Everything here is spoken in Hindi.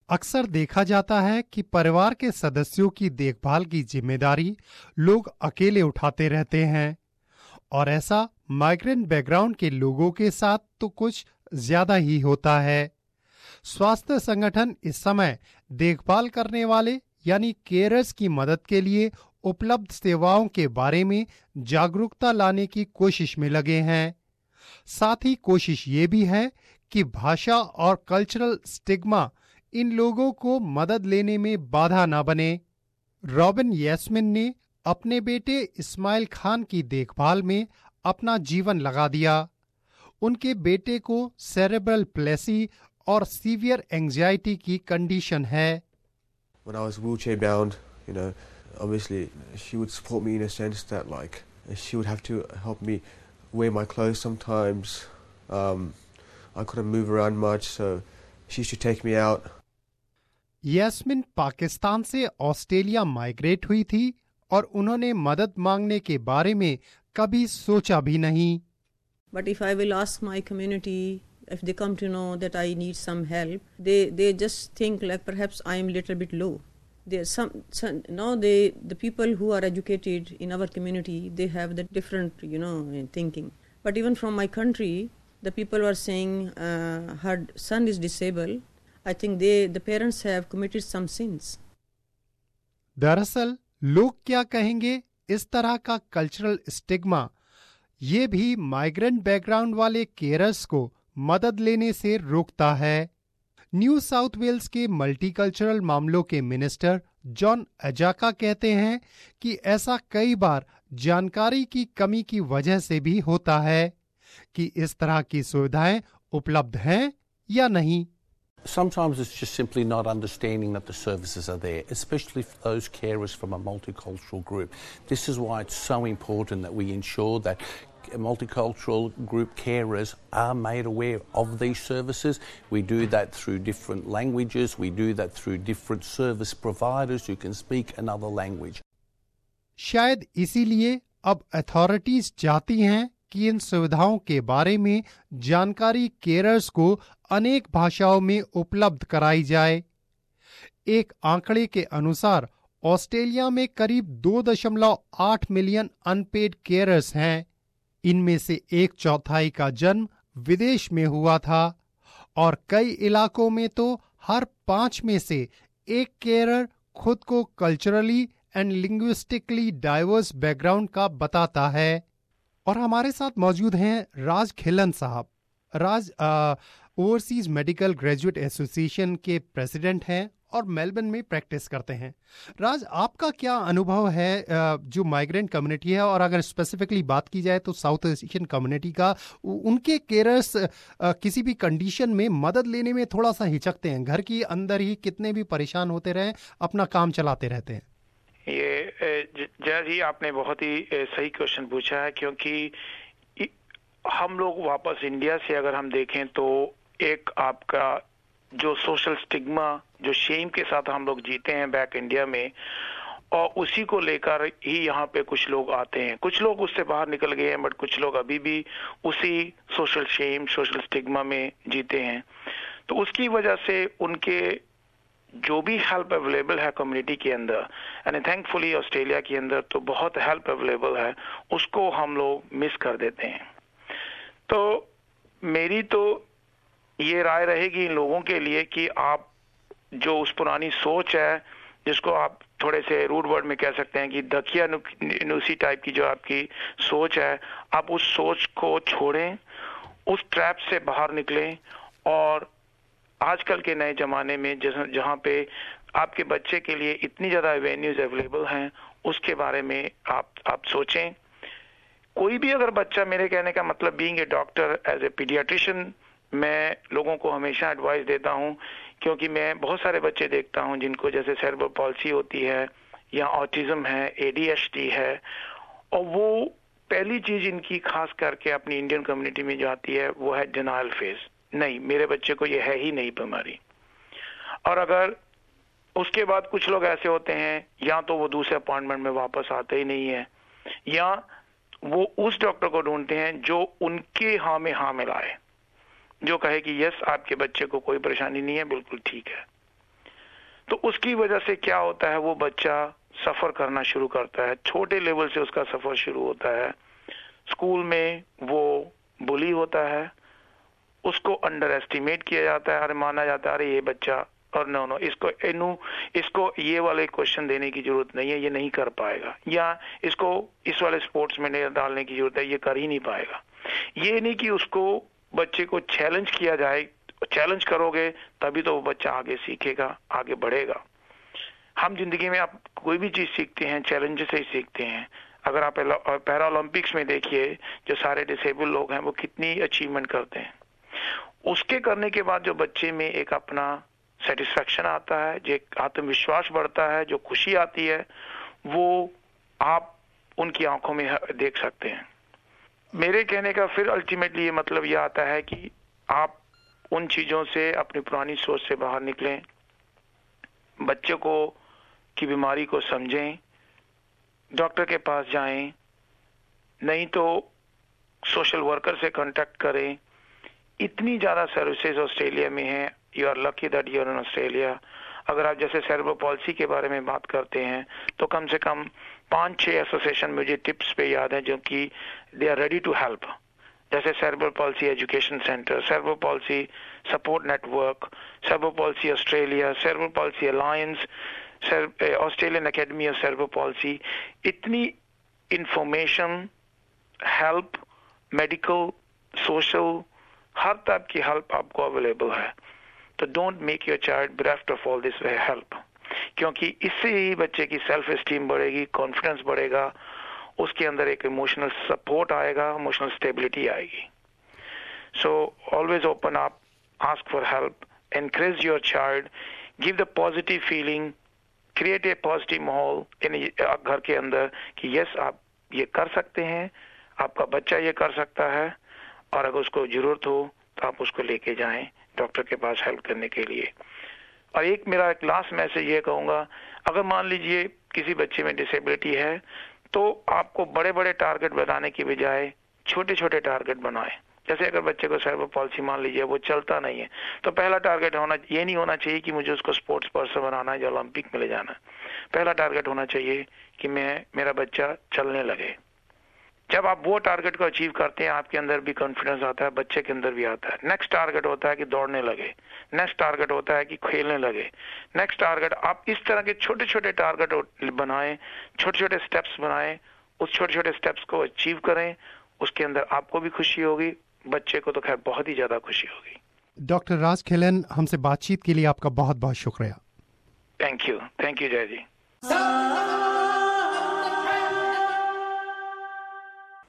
अक्सर देखा जाता है कि परिवार के सदस्यों की देखभाल की जिम्मेदारी लोग अकेले उठाते रहते हैं और ऐसा माइग्रेंट बैकग्राउंड के लोगों के साथ तो कुछ ज्यादा ही होता है। स्वास्थ्य संगठन इस समय देखभाल करने वाले यानी केयरर्स की मदद के लिए उपलब्ध सेवाओं के बारे में जागरूकता लाने की कोशिश में लगे हैं। साथ ही कोशिश ये भी है कि भाषा और कल्चरल स्टिग्मा इन लोगों को मदद लेने में बाधा न बने। रॉबिन यास्मिन ने अपने बेटे इस्माइल खान की देखभाल में अपना जीवन लगा दिया। उनके बेटे को सेरेब्रल प्लेसी और सीवियर एंजाइटी की कंडीशन है। When I was wheelchair bound, obviously she would support me in a sense that she would have to help me wear my clothes sometimes. I couldn't move around much, so she used to take me out. Yasmin Pakistan से ऑस्ट्रेलिया माइग्रेट हुई थी और उन्होंने मदद मांगने के बारे में कभी सोचा भी नहीं। But if I will ask my community, if they come to know that I need some help, they just think like perhaps I am a little bit low. There's the people who are educated in our community, they have the different thinking. But even from my country, the people are saying her son is disabled. I think the parents have committed some sins. दरअसल लोग क्या कहेंगे इस तरह का कल्चरल स्टिग्मा ये भी माइग्रेंट बैकग्राउंड वाले केयरर्स को मदद लेने से रोकता है। न्यू साउथ वेल्स के मल्टीकल्चरल मामलों के मिनिस्टर जॉन अजाका कहते हैं कि ऐसा कई बार जानकारी की कमी की वजह से भी होता है कि इस तरह की सुविधाएं उपलब्ध हैं या नहीं। Sometimes it's just simply not understanding that the services are there, especially for those carers from a multicultural group. This is why it's so important that we ensure that multicultural group carers are made aware of these services. We do that through different languages. We do that through different service providers who can speak another language. शायद इसीलिए अब अथॉरिटीज चाहती हैं कि इन सुविधाओं के बारे में जानकारी केयरर्स को अनेक भाषाओं में उपलब्ध कराई जाए। एक आंकड़े के अनुसार ऑस्ट्रेलिया में करीब 2.8 मिलियन अनपेड केयरर्स हैं। इनमें से 1/4 का जन्म विदेश में हुआ था और कई इलाकों में तो हर 5 में से एक केयरर खुद को culturally and linguistically diverse background का बताता है। और हमारे साथ मौजूद हैं राज खिलन साहब। Raj overseas medical graduate association के प्रेसिडेंट हैं और मेलबर्न में प्रैक्टिस करते हैं। राज, आपका क्या अनुभव है जो माइग्रेंट कम्युनिटी है और अगर स्पेसिफिकली बात की जाए तो साउथ एशियन कम्युनिटी का, उनके केयरर्स किसी भी कंडीशन में मदद लेने में थोड़ा सा हिचकते हैं, घर के अंदर ही कितने भी परेशान होते रहें अपना काम चलाते रहते हैं। ये जज ही आपने बहुत ही सही क्वेश्चन पूछा है, क्योंकि हम लोग वापस इंडिया से अगर हम देखें तो एक आपका जो सोशल स्टिग्मा, जो शेम के साथ हम लोग जीते हैं बैक इंडिया में, और उसी को लेकर ही यहाँ पे कुछ लोग आते हैं। कुछ लोग उससे बाहर निकल गए हैं, बट कुछ लोग अभी भी उसी सोशल शेम, सोशल स्टिग्मा में जीते हैं। तो उसकी वजह से उनके जो भी हेल्प अवेलेबल है कम्युनिटी के अंदर, एंड थैंकफुली ऑस्ट्रेलिया के अंदर तो बहुत हेल्प अवेलेबल है, उसको हम लोग मिस कर देते हैं। तो मेरी तो ये राय रहेगी इन लोगों के लिए कि आप जो उस पुरानी सोच है, जिसको आप थोड़े से रूड वर्ड में कह सकते हैं कि दकिया नुसी टाइप की जो आपकी सोच है, आप उस सोच को छोड़ें, उस ट्रैप से बाहर निकलें और आजकल के नए जमाने में जहाँ पे आपके बच्चे के लिए इतनी ज्यादा एवेन्यूज अवेलेबल हैं, उसके बारे में आप सोचें। कोई भी अगर बच्चा, मेरे कहने का मतलब being a doctor, as a paediatrician, मैं लोगों को हमेशा एडवाइस देता हूं, क्योंकि मैं बहुत सारे बच्चे देखता हूं जिनको जैसे सेरेब्रल पॉल्सी होती है या ऑटिज्म है, एडीएचडी है, और वो पहली चीज इनकी खास करके अपनी इंडियन कम्युनिटी में जो आती है वो है डिनायल फेज। नहीं, मेरे बच्चे को ये है ही नहीं बीमारी। और अगर उसके बाद कुछ लोग ऐसे होते हैं, या तो वो दूसरे अपॉइंटमेंट में वापस आते ही नहीं है, या वो उस डॉक्टर को ढूंढते हैं जो उनके हाँ में हाँ मिलाए, जो कहे कि यस आपके बच्चे को कोई परेशानी नहीं है, बिल्कुल ठीक है। तो उसकी वजह से क्या होता है, वो बच्चा सफर करना शुरू करता है, छोटे लेवल से उसका सफर शुरू होता है। स्कूल में वो बुली होता है, उसको अंडर एस्टिमेट किया जाता है, अरे माना जाता है अरे ये बच्चा, और नो इसको ये वाले क्वेश्चन देने की जरूरत नहीं है, ये नहीं कर पाएगा, या इसको इस वाले स्पोर्ट्स में नहीं डालने की जरूरत है, ये कर ही नहीं पाएगा। ये नहीं कि उसको बच्चे को चैलेंज किया जाए, चैलेंज करोगे तभी तो वो बच्चा आगे सीखेगा, आगे बढ़ेगा। हम जिंदगी में आप कोई भी चीज सीखते हैं चैलेंज से ही सीखते हैं। अगर आप पैरा ओलंपिक्स में देखिए, जो सारे डिसेबल लोग हैं वो कितनी अचीवमेंट करते हैं, उसके करने के बाद जो बच्चे में एक अपना सेटिस्फैक्शन आता है, जो आत्मविश्वास बढ़ता है, जो खुशी आती है, वो आप उनकी आंखों में देख सकते हैं। मेरे कहने का फिर अल्टीमेटली ये मतलब ये आता है कि आप उन चीजों से, अपनी पुरानी सोच से बाहर निकलें, बच्चों को की बीमारी को समझें, डॉक्टर के पास जाएं, नहीं तो सोशल वर्कर से कांटेक्ट करें। इतनी ज्यादा सर्विसेज ऑस्ट्रेलिया में हैं, you are lucky that you are in Australia. अगर आप जैसे सेरेब्रल पॉलिसी के बारे में बात करते हैं तो कम से कम 5-6 एसोसिएशन मुझे टिप्स पे याद है जो कि they are ready to help, जैसे cerebral palsy education centre, cerebral palsy support network, cerebral palsy Australia, cerebral palsy alliance, Australian academy of cerebral palsy. इतनी इंफॉर्मेशन, हेल्प, मेडिकल, सोशल, हर टाइप की हेल्प आपको अवेलेबल है। तो don't make your child bereft of all this help, क्योंकि इससे ही बच्चे की सेल्फ एस्टीम बढ़ेगी, कॉन्फिडेंस बढ़ेगा, उसके अंदर एक इमोशनल सपोर्ट आएगा, इमोशनल स्टेबिलिटी आएगी। So always open up, ask for help, encourage your child, give the positive feeling, create a positive माहौल इन घर के अंदर कि यस आप ये कर सकते हैं, आपका बच्चा ये कर सकता है, और अगर उसको जरूरत हो तो आप उसको लेके जाएं डॉक्टर के पास हेल्प करने के लिए। और एक मेरा एक लास्ट मैसेज ये कहूंगा, अगर मान लीजिए किसी बच्चे में डिसेबिलिटी है तो आपको बड़े बड़े टारगेट बनाने की बजाय छोटे छोटे टारगेट बनाएं। जैसे अगर बच्चे को सेरेब्रल पॉलिसी मान लीजिए वो चलता नहीं है, तो पहला टारगेट होना ये नहीं होना चाहिए कि मुझे उसको स्पोर्ट्स पर्सन बनाना है जो ओलंपिक में ले जाना है। पहला टारगेट होना चाहिए कि मेरा बच्चा चलने लगे। जब आप वो टारगेट को अचीव करते हैं, आपके अंदर भी कॉन्फिडेंस आता है, बच्चे के अंदर भी आता है। नेक्स्ट टारगेट होता है कि दौड़ने लगे, नेक्स्ट टारगेट होता है कि खेलने लगे, नेक्स्ट टारगेट। आप इस तरह के छोटे छोटे टारगेट बनाएं, छोटे छोटे स्टेप्स बनाएं, उस छोटे छोटे स्टेप्स को अचीव करें, उसके अंदर आपको भी खुशी होगी, बच्चे को तो खैर बहुत ही ज्यादा खुशी होगी। डॉक्टर राज खेलन, हमसे बातचीत के लिए आपका बहुत बहुत शुक्रिया। थैंक यू जय जी।